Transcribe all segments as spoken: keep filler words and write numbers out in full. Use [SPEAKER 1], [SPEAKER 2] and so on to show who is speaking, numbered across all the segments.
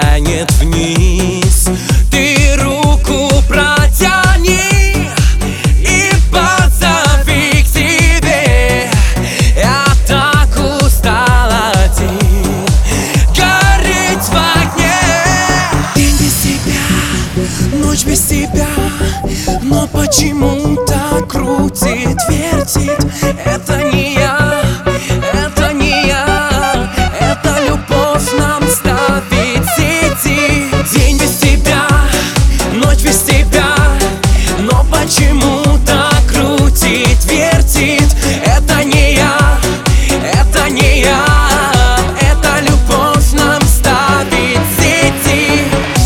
[SPEAKER 1] тянет вниз. Ты руку протяни и позови к себе. Я так устал один гореть в огне. День без тебя, ночь без тебя, но почему-то крутит, вертит. Это не я, это не я, это любовь нам ставит сети. День без тебя, ночь без тебя, но почему-то крутит, вертит. Это не я, это не я, это любовь нам ставит сети.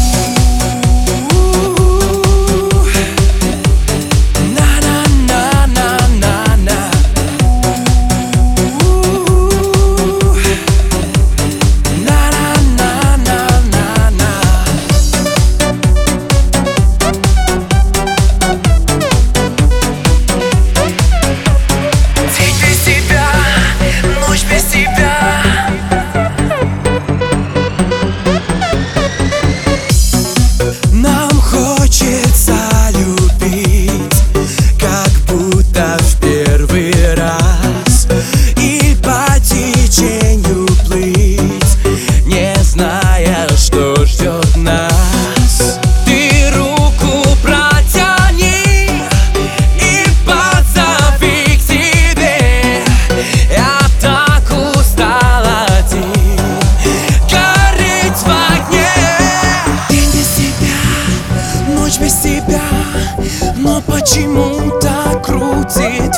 [SPEAKER 1] Нам хочется любить, как будто в первый раз, и по течению плыть, не зная, что ждет нас. Ты руку протяни и позови к себе. Я так устал один гореть в огне. День без тебя, ночь без тебя, но почему-то крутит,